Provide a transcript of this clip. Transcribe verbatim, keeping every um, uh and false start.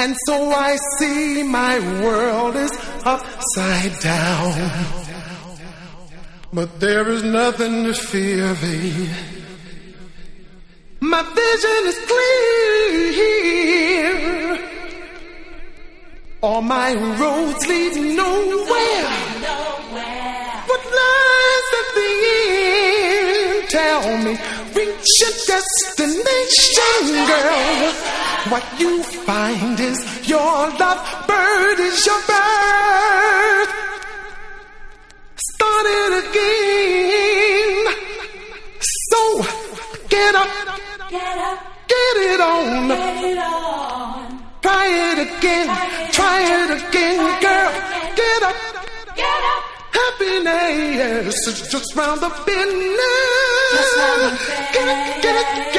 And so I see my world is upside down. But there is nothing to fear, babe. My vision is clear. All my roads lead nowhere. What lies at the end? Tell me, reach your destination, girl. What you find is your love bird is your bird. Start it again. So get up, Get up, get it on. get it on. Try it again, try it again, girl. Get up, Get up, happiness is just round the bend. just round the Get it, get it,